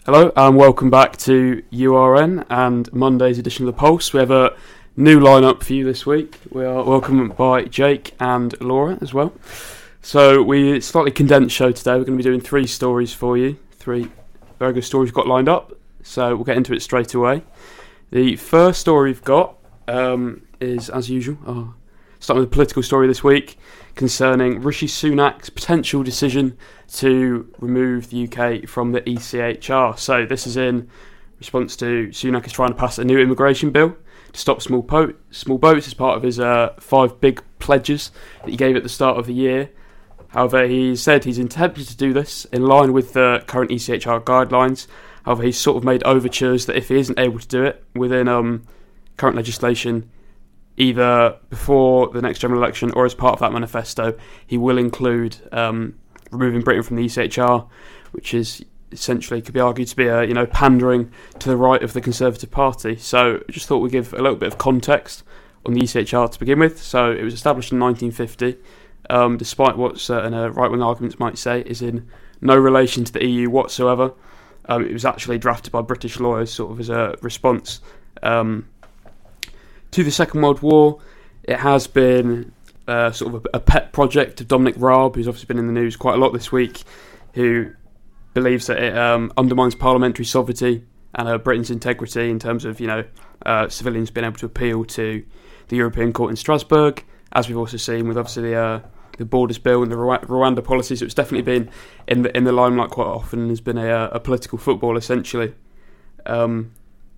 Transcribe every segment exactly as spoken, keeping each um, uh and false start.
Hello and welcome back to U R N and Monday's edition of The Pulse. We have a new lineup for you this week. We are welcomed by Jake and Laura as well. So we slightly condensed show today. We're going to be doing three stories for you. Three very good stories we've got lined up. So we'll get into it straight away. The first story we've got um, is, as usual, oh, starting with a political story this week concerning Rishi Sunak's potential decision to remove the U K from the E C H R. So this is in response to Sunak is trying to pass a new immigration bill to stop small, po- small boats as part of his uh, five big pledges that he gave at the start of the year. However, he said he's intended to do this in line with the current E C H R guidelines. However, he's sort of made overtures that if he isn't able to do it within um, current legislation, either before the next general election or as part of that manifesto, he will include um, removing Britain from the E C H R, which is essentially could be argued to be a you know pandering to the right of the Conservative Party. So I just thought we'd give a little bit of context on the E C H R to begin with. So it was established in nineteen fifty, um, despite what certain uh, right-wing arguments might say, is in no relation to the E U whatsoever. Um, it was actually drafted by British lawyers sort of as a response um, to the Second World War. It has been uh, sort of a, a pet project of Dominic Raab, who's obviously been in the news quite a lot this week, who believes that it um, undermines parliamentary sovereignty and uh, Britain's integrity in terms of, you know, uh, civilians being able to appeal to the European Court in Strasbourg, as we've also seen with obviously the uh, the Borders Bill and the Rwanda policy. So it's definitely been in the in the limelight quite often and has been a, a political football essentially. Um,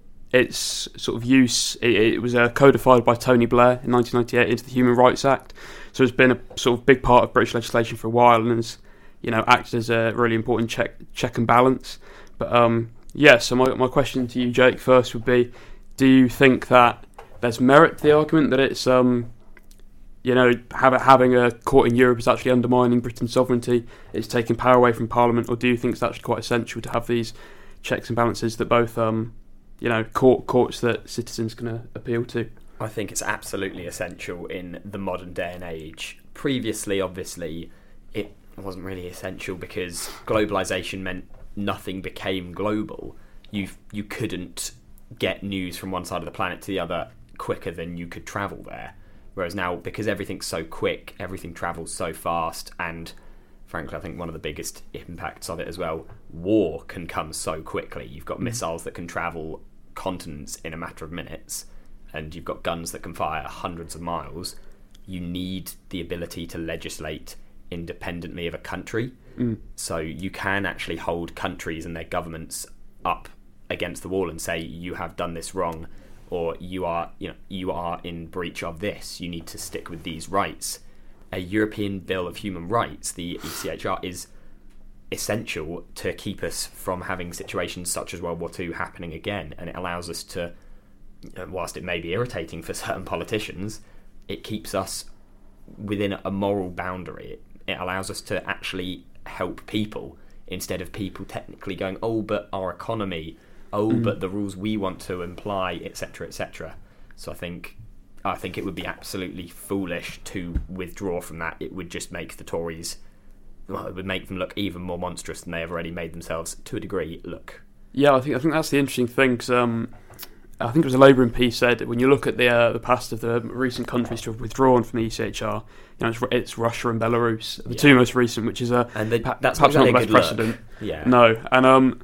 its sort of use, it, it was uh, codified by Tony Blair in nineteen ninety-eight into the Human Rights Act. So it's been a sort of big part of British legislation for a while and has, you know, acted as a really important check check and balance. But um, yeah, so my my question to you, Jake, first would be: do you think that there's merit to the argument that it's um, you know, have, having a court in Europe is actually undermining Britain's sovereignty, it's taking power away from Parliament, or do you think it's actually quite essential to have these checks and balances that both um, you know, court courts that citizens can uh, appeal to? I think it's absolutely essential in the modern day and age. Previously, obviously, it wasn't really essential because globalisation meant nothing became global. You you couldn't get news from one side of the planet to the other quicker than you could travel there. Whereas now, because everything's so quick, everything travels so fast, and frankly, I think one of the biggest impacts of it as well, war can come so quickly. You've got missiles that can travel continents in a matter of minutes, and you've got guns that can fire hundreds of miles. You need the ability to legislate independently of a country. Mm. So you can actually hold countries and their governments up against the wall and say, you have done this wrong, or you are, you know, you are in breach of this. You need to stick with these rights. A European Bill of Human Rights, the E C H R, is essential to keep us from having situations such as World War Two happening again, and it allows us to, whilst it may be irritating for certain politicians, it keeps us within a moral boundary. It, it allows us to actually help people instead of people technically going, oh, but our economy, oh, mm. but the rules we want to imply, et cetera, et cetera. So I think I think it would be absolutely foolish to withdraw from that. It would just make the Tories, well, it would make them look even more monstrous than they have already made themselves, to a degree, look. Yeah, I think I think that's the interesting thing, because um, I think it was a Labour M P said that when you look at the uh, the past of the recent countries to have withdrawn from the E C H R, you know, it's, it's Russia and Belarus, the yeah. two most recent, which is a and they, pa- that's perhaps not not the best precedent. Look. Yeah, no, and um,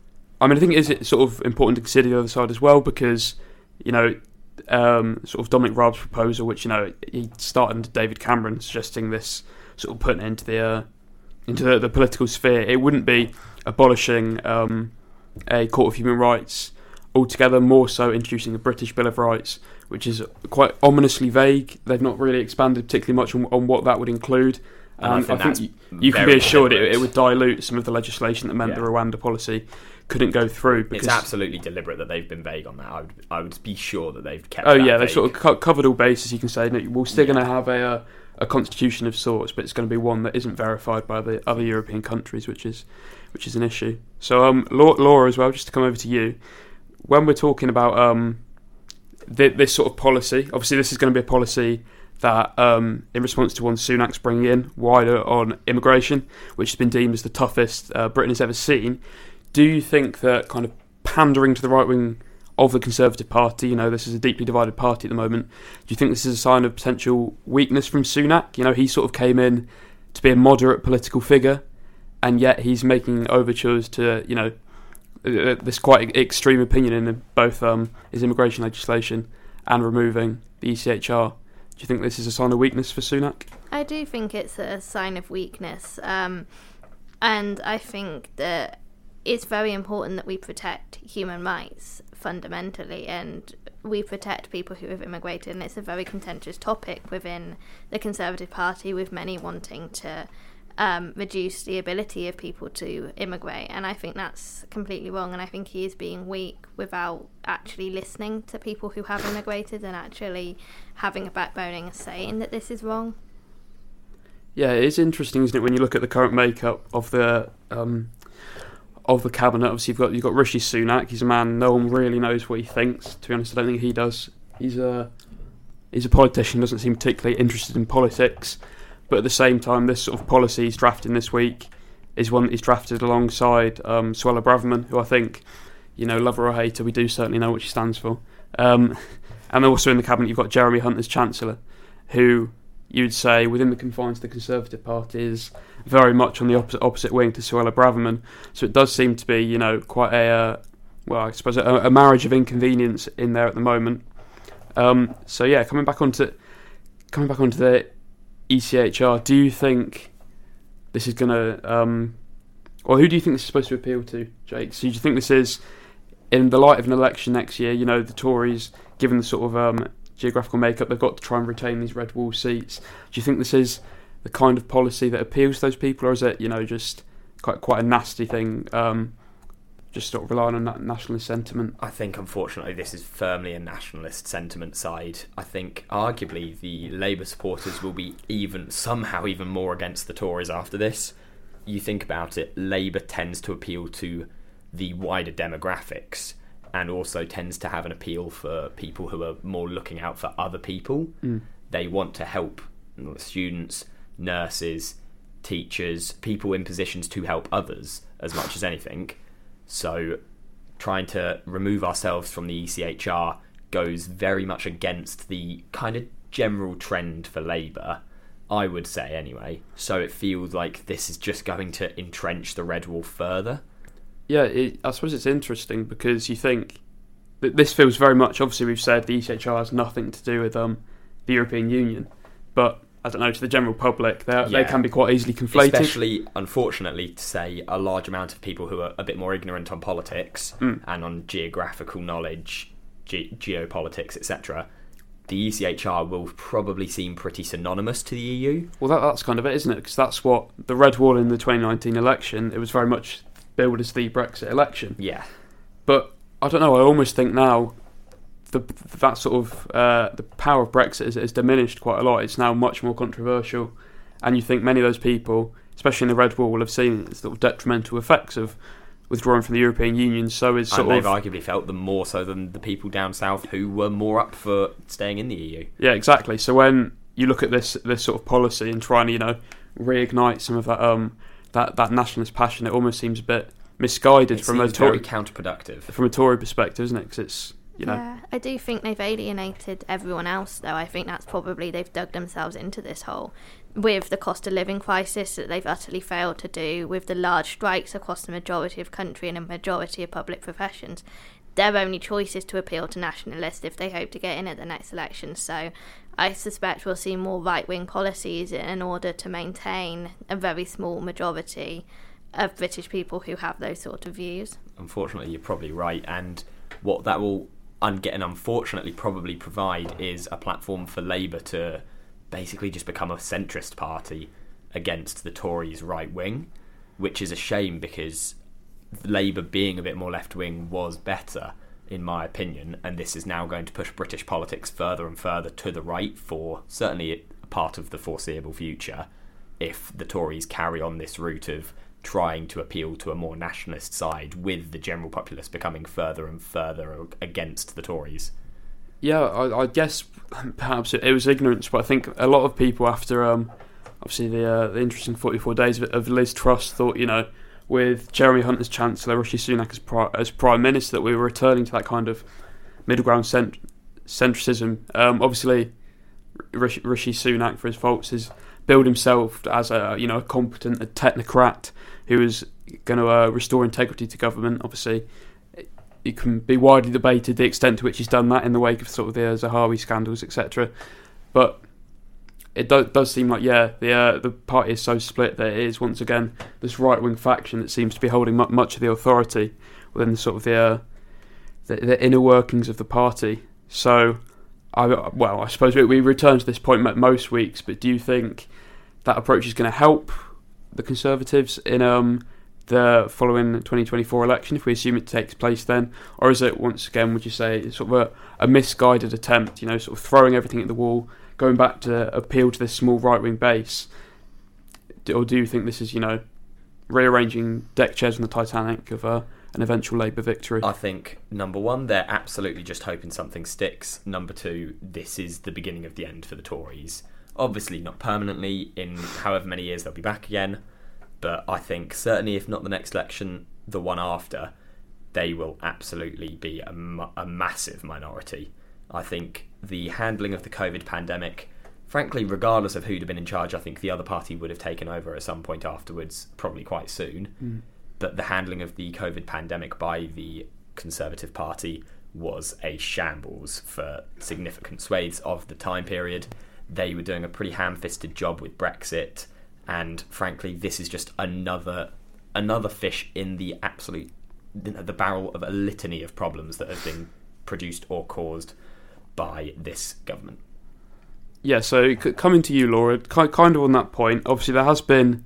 I mean, I think it is sort of important to consider the other side as well, because you know, um, sort of Dominic Raab's proposal, which you know he started under David Cameron, suggesting this sort of putting it into the uh, into the, the political sphere. It wouldn't be abolishing um, a Court of Human Rights altogether, more so introducing a British Bill of Rights, which is quite ominously vague. They've not really expanded particularly much on, on what that would include. And um, I think, I think you, you can be assured it, it would dilute some of the legislation that meant yeah. the Rwanda policy couldn't go through. Because it's absolutely deliberate that they've been vague on that. I would, I would be sure that they've kept. Oh that yeah, vague. they've sort of co- covered all bases. You can say no, we're still yeah. going to have a, a a constitution of sorts, but it's going to be one that isn't verified by the other European countries, which is which is an issue. So, um, Laura, as well, just to come over to you, when we're talking about um, th- this sort of policy, obviously this is going to be a policy that, um, in response to one Sunak's bringing in wider on immigration, which has been deemed as the toughest uh, Britain has ever seen. do you think that kind of pandering to the right wing of the Conservative Party, you know, this is a deeply divided party at the moment, do you think this is a sign of potential weakness from Sunak? You know, he sort of came in to be a moderate political figure, and yet he's making overtures to, you know, this quite extreme opinion in both um, his immigration legislation and removing the E C H R. Do you think this is a sign of weakness for Sunak? I do think it's a sign of weakness, um, and I think that it's very important that we protect human rights fundamentally, and we protect people who have immigrated, and it's a very contentious topic within the Conservative Party, with many wanting to um, reduce the ability of people to immigrate, and I think that's completely wrong, and I think he is being weak without actually listening to people who have immigrated and actually having a backbone and saying that this is wrong. Yeah, it is interesting, isn't it, when you look at the current makeup of the um, of the cabinet. Obviously, you've got you've got Rishi Sunak. He's a man no one really knows what he thinks. To be honest, I don't think he does. He's a he's a politician. Doesn't seem particularly interested in politics. But at the same time, this sort of policy he's drafting this week is one that he's drafted alongside um, Suella Braverman, who I think, you know, love her or hate her, we do certainly know what she stands for. Um, and also in the cabinet, you've got Jeremy Hunt as Chancellor, who you'd say, within the confines of the Conservative Party, is very much on the opposite, opposite wing to Suella Braverman. So it does seem to be, you know, quite a, uh, well, I suppose a, a marriage of inconvenience in there at the moment. Um, so yeah, coming back onto coming back onto the E C H R, do you think this is going to, um, or who do you think this is supposed to appeal to, Jake? So do you think this is, in the light of an election next year, you know, the Tories, given the sort of um, geographical makeup, they've got to try and retain these red wall seats. Do you think this is the kind of policy that appeals to those people, or is it, you know, just quite quite a nasty thing, um, just sort of relying on that nationalist sentiment? I think, unfortunately, this is firmly a nationalist sentiment side. I think, arguably, the Labour supporters will be even somehow even more against the Tories after this. You think about it, Labour tends to appeal to the wider demographics, and also tends to have an appeal for people who are more looking out for other people. Mm. They want to help students, nurses, teachers, people in positions to help others as much as anything. So trying to remove ourselves from the E C H R goes very much against the kind of general trend for Labour, I would say anyway. So it feels like this is just going to entrench the red wall further. Yeah, it, I suppose it's interesting because you think that this feels very much, obviously we've said the E C H R has nothing to do with um, the European Union, but I don't know, to the general public, yeah. they can be quite easily conflated. Especially, unfortunately, to say a large amount of people who are a bit more ignorant on politics mm. and on geographical knowledge, ge- geopolitics, et cetera, the E C H R will probably seem pretty synonymous to the E U. Well, that, that's kind of it, isn't it? Because that's what the Red Wall in the twenty nineteen election, it was very much billed as the Brexit election. Yeah. But, I don't know, I almost think now the that sort of uh, the power of Brexit has, has diminished quite a lot. It's now much more controversial, and you think many of those people, especially in the Red Wall, will have seen the sort of detrimental effects of withdrawing from the European Union. So is sort and they've of, arguably felt them more so than the people down south who were more up for staying in the E U. Yeah, exactly. So when you look at this this sort of policy and trying to, you know, reignite some of that um that, that nationalist passion, it almost seems a bit misguided it from a Tory, Tory counterproductive from a Tory perspective, isn't it? Because it's, you know. Yeah, I do think they've alienated everyone else, though. I think that's probably, they've dug themselves into this hole with the cost of living crisis that they've utterly failed to do, with the large strikes across the majority of country and a majority of public professions. Their only choice is to appeal to nationalists if they hope to get in at the next election. So I suspect we'll see more right-wing policies in order to maintain a very small majority of British people who have those sort of views. Unfortunately, you're probably right, and what that will and get and unfortunately probably provide is a platform for Labour to basically just become a centrist party against the Tories' right wing, which is a shame because Labour being a bit more left wing was better in my opinion, and this is now going to push British politics further and further to the right for certainly a part of the foreseeable future if the Tories carry on this route of trying to appeal to a more nationalist side, with the general populace becoming further and further against the Tories. Yeah, I, I guess perhaps it, it was ignorance, but I think a lot of people after um, obviously the, uh, the interesting forty-four days of, of Liz Truss thought, you know, with Jeremy Hunt as Chancellor, Rishi Sunak as, pri- as Prime Minister, that we were returning to that kind of middle ground cent- centricism. Um, obviously, Rishi, Rishi Sunak, for his faults, has billed himself as a you know a competent a technocrat who is going to uh, restore integrity to government. Obviously, it can be widely debated the extent to which he's done that in the wake of sort of the uh, Zahawi scandals, et cetera. But it do, does seem like, yeah, the uh, the party is so split that it is once again this right-wing faction that seems to be holding mu- much of the authority within the sort of the, uh, the the inner workings of the party. So, I well, I suppose we, we return to this point most weeks. But do you think that approach is going to help the Conservatives in um the following twenty twenty-four election, if we assume it takes place then, or is it once again, would you say, sort of a, a misguided attempt? You know, sort of throwing everything at the wall, going back to appeal to this small right-wing base, or do you think this is, you know, rearranging deck chairs on the Titanic of uh, an eventual Labour victory? I think, number one, they're absolutely just hoping something sticks. Number two, this is the beginning of the end for the Tories. Obviously not permanently, in however many years they'll be back again, but I think certainly if not the next election, the one after, they will absolutely be a, a massive minority. I think the handling of the COVID pandemic, frankly, regardless of who'd have been in charge, I think the other party would have taken over at some point afterwards, probably quite soon. Mm. But the handling of the COVID pandemic by the Conservative Party was a shambles for significant swathes of the time period. They were doing a pretty ham-fisted job with Brexit, and frankly, this is just another another fish in the absolute the barrel of a litany of problems that have been produced or caused by this government. Yeah, so coming to you, Laura, kind of on that point, obviously there has been,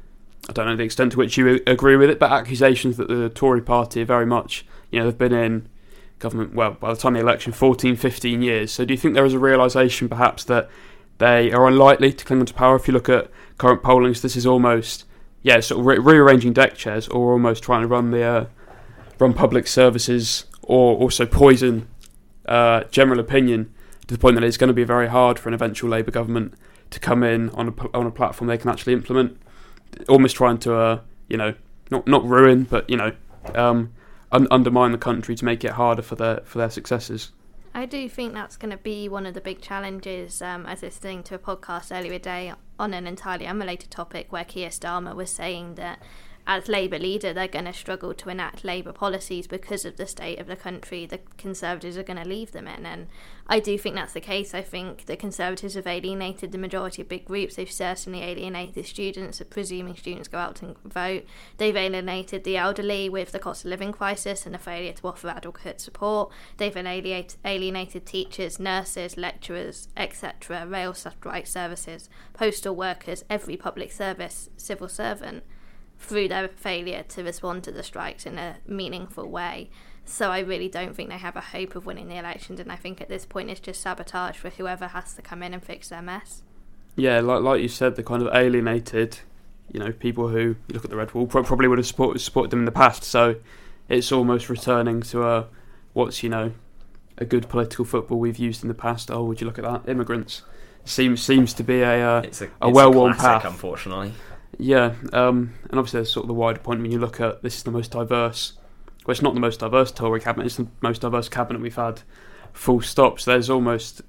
I don't know the extent to which you agree with it, but accusations that the Tory party are very much, you know, they've been in government, well, by the time of the election, fourteen, fifteen years. So do you think there is a realisation perhaps that they are unlikely to cling on to power? If you look at current pollings, this is almost, yeah, sort of re- rearranging deck chairs, or almost trying to run the uh, run public services, or also poison uh, general opinion to the point that it's going to be very hard for an eventual Labour government to come in on a on a platform they can actually implement. Almost trying to, uh, you know, not not ruin, but you know, um, un- undermine the country to make it harder for their for their successors. I do think that's going to be one of the big challenges. Um, I was listening to a podcast earlier today on an entirely unrelated topic where Keir Starmer was saying that as Labour leader, they're going to struggle to enact Labour policies because of the state of the country the Conservatives are going to leave them in. And I do think that's the case. I think the Conservatives have alienated the majority of big groups. They've certainly alienated students, presuming students go out and vote. They've alienated the elderly with the cost of living crisis and the failure to offer adequate support. They've alienated, alienated teachers, nurses, lecturers, et cetera, rail strike services, postal workers, every public service civil servant, through their failure to respond to the strikes in a meaningful way. So I really don't think they have a hope of winning the elections, and I think at this point it's just sabotage for whoever has to come in and fix their mess. Yeah, like like you said, the kind of alienated, you know, people who, you look at the Red Wall, probably would have support, supported them in the past, so it's almost returning to a, what's, you know, a good political football we've used in the past. Oh, would you look at that? Immigrants. Seems seems to be a, uh, it's a, a well-worn a classic, path. Unfortunately. Yeah, um, and obviously there's sort of the wider point when you look at this is the most diverse, well, it's not the most diverse Tory cabinet, it's the most diverse cabinet we've had, full stop. So there's almost,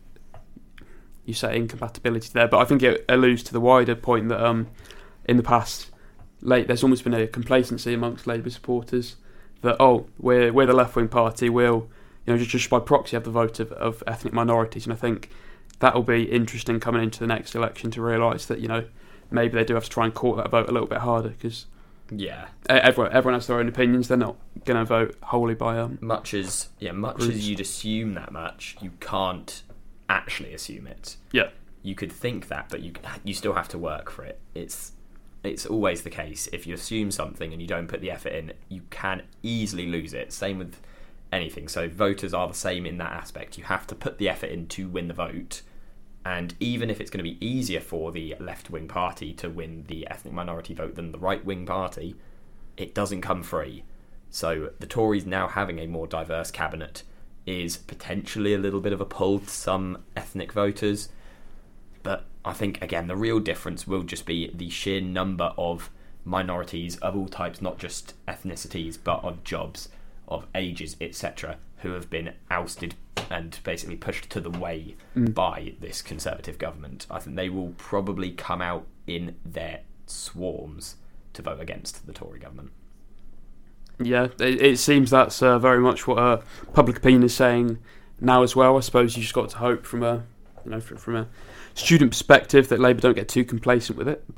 you say incompatibility there, but I think it alludes to the wider point that um, in the past, late there's almost been a complacency amongst Labour supporters that, oh, we're we're the left-wing party, we'll, you know, just, just by proxy have the vote of, of ethnic minorities. And I think that'll be interesting coming into the next election to realise that, you know, maybe they do have to try and court that vote a little bit harder, because yeah, everyone everyone has their own opinions. They're not going to vote wholly by um. Much as yeah, much groups. as you'd assume that much, you can't actually assume it. Yeah, you could think that, but you you still have to work for it. It's it's always the case. If you assume something and you don't put the effort in, you can easily lose it. Same with anything. So voters are the same in that aspect. You have to put the effort in to win the vote. And even if it's going to be easier for the left-wing party to win the ethnic minority vote than the right-wing party, it doesn't come free. So the Tories now having a more diverse cabinet is potentially a little bit of a pull to some ethnic voters. But I think, again, the real difference will just be the sheer number of minorities of all types, not just ethnicities, but of jobs, of ages, et cetera, who have been ousted and basically pushed to the way Mm. by this Conservative government. I think they will probably come out in their swarms to vote against the Tory government. Yeah, it, it seems that's uh, very much what uh, public opinion is saying now as well. I suppose you just got to hope from a, you know, from, from a student perspective that Labour don't get too complacent with it.